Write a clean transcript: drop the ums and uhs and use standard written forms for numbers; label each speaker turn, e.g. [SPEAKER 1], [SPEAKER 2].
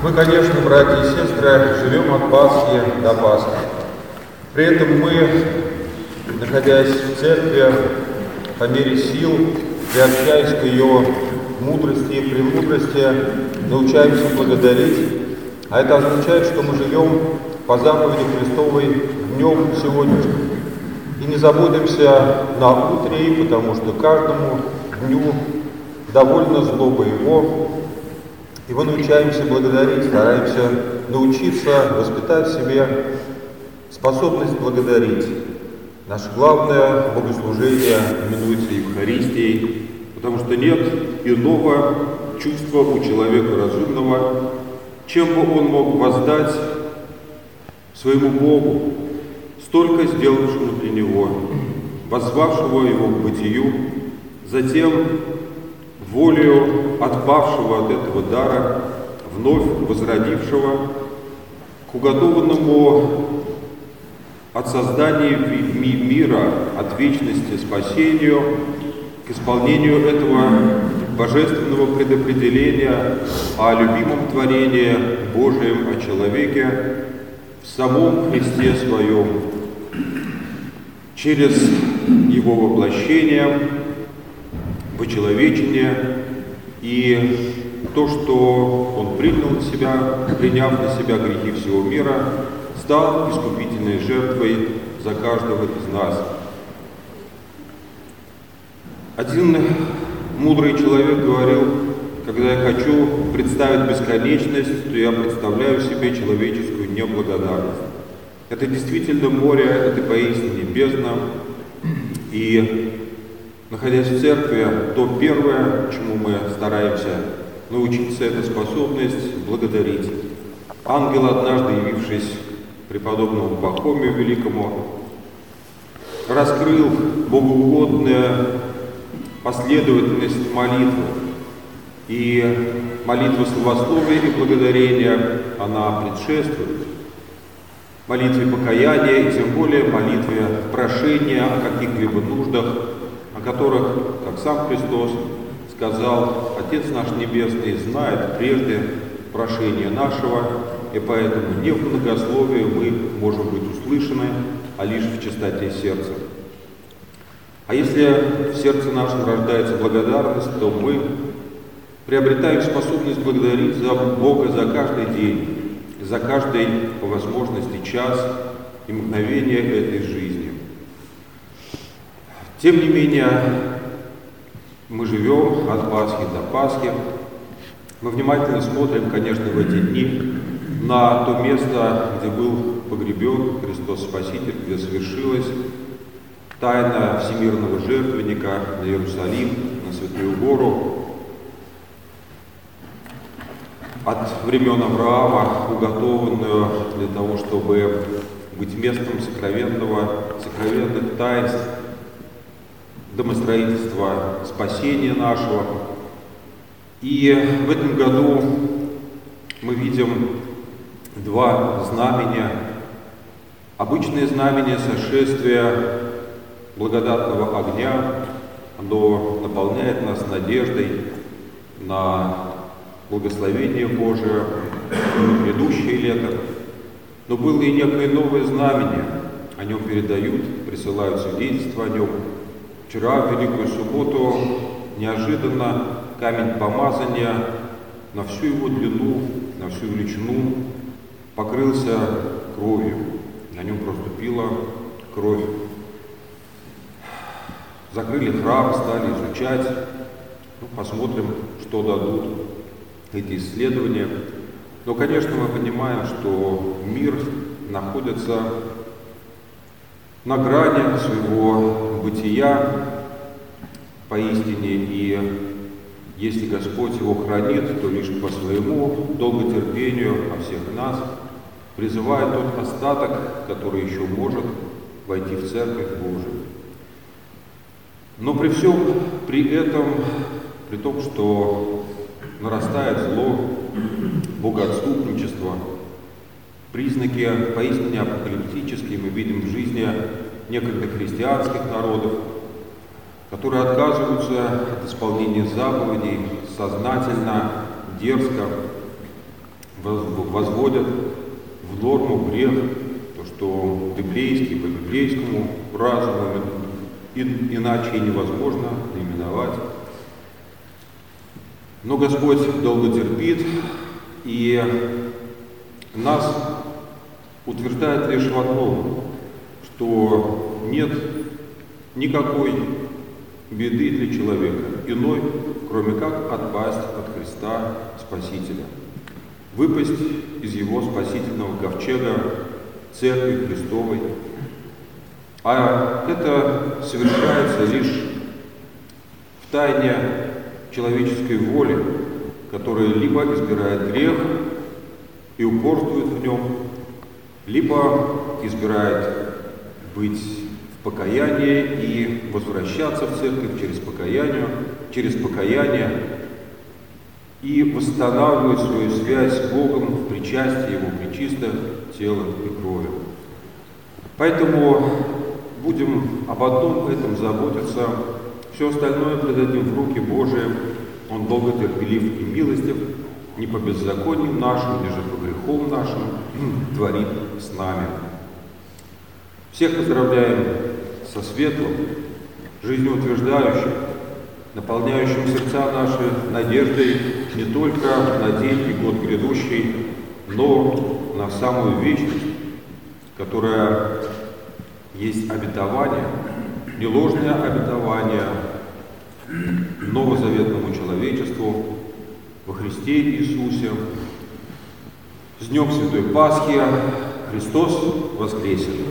[SPEAKER 1] Мы, конечно, братья и сестры, живем от Пасхи до Пасхи. При этом мы, находясь в церкви, по мере сил, приобщаясь к ее мудрости и премудрости, научаемся благодарить. А это означает, что мы живем по заповеди Христовой днем сегодняшним. И не заботимся на утре, потому что каждому дню довольно злоба его. И мы научаемся благодарить, стараемся научиться воспитать в себе способность благодарить. Наше главное богослужение именуется Евхаристией, потому что нет иного чувства у человека разумного, чем бы он мог воздать своему Богу, столько сделавшему для него, воззвавшего его к бытию, затем волею отпавшего от этого дара, вновь возродившего, к уготованному от создания мира, от вечности спасению, к исполнению этого божественного предопределения о любимом творении Божьем, о человеке, в самом Христе Своем, через Его воплощение, вочеловечение и то, что Он принял на себя, приняв на себя грехи всего мира, стал искупительной жертвой за каждого из нас. Один мудрый человек говорил: когда я хочу представить бесконечность, то я представляю себе человеческую неблагодарность. Это действительно море, это поистине бездна. И находясь в церкви, то первое, чему мы стараемся научиться, это способность благодарить. Ангел, однажды явившись преподобному Пахомию Великому, раскрыл богоугодную последовательность молитвы. И молитва славословия и благодарения, она предшествует молитве покаяния, и тем более молитве прошения о каких-либо нуждах, о которых, как сам Христос сказал, Отец наш Небесный знает прежде прошения нашего, и поэтому не в многословии мы можем быть услышаны, а лишь в чистоте сердца. А если в сердце нашем рождается благодарность, то мы приобретаем способность благодарить за Бога за каждый день, за каждый, по возможности, час и мгновение этой жизни. Тем не менее, мы живем от Пасхи до Пасхи. Мы внимательно смотрим, конечно, в эти дни на то место, где был погребен Христос Спаситель, где совершилась тайна всемирного жертвенника на Иерусалим, на Святую Гору. От времен Авраама, уготованную для того, чтобы быть местом сокровенных таинств, домостроительства спасения нашего. И в этом году мы видим два знамения. Обычное знамение сошествия благодатного огня, оно наполняет нас надеждой на благословение Божие на грядущее лето. Но было и некое новое знамение, о нем передают, присылают свидетельства о нем. Вчера, в Великую Субботу, неожиданно камень помазания на всю его длину, на всю величину покрылся кровью. На нем проступила кровь. Закрыли храм, стали изучать. Посмотрим, что дадут эти исследования. Но, конечно, мы понимаем, что мир находится на грани своего бытия поистине, и если Господь его хранит, то лишь по своему долготерпению о всех нас призывает тот остаток, который еще может войти в Церковь Божию. Но при всем при этом, при том, что нарастает зло, богоотступничество, признаки поистине апокалиптические мы видим в жизни некогда христианских народов, которые отказываются от исполнения заповедей сознательно, дерзко, возводят в норму грех, то, что библейский по библейскому разуму иначе и невозможно наименовать. Но Господь долго терпит и нас утверждает лишь в одном, что нет никакой беды для человека иной, кроме как отпасть от Христа Спасителя, выпасть из Его спасительного ковчега Церкви Христовой. А это совершается лишь в тайне человеческой воли, которая либо избирает грех и упорствует в нем, либо избирает быть в покаянии и возвращаться в церковь через покаяние и восстанавливать свою связь с Богом в причастии Его пречистых телом и кровью. Поэтому будем об одном этом заботиться, все остальное предадим в руки Божии. Он долготерпелив и милостив, не по беззакониям нашим, лишь по грехам нашим творит с нами. Всех поздравляем со светлым, жизнеутверждающим, наполняющим сердца наши надеждой не только на день и год грядущий, но на самую вечность, которая есть обетование, не ложное обетование новозаветному человечеству во Христе Иисусе. С Днем Святой Пасхи! Христос воскресен!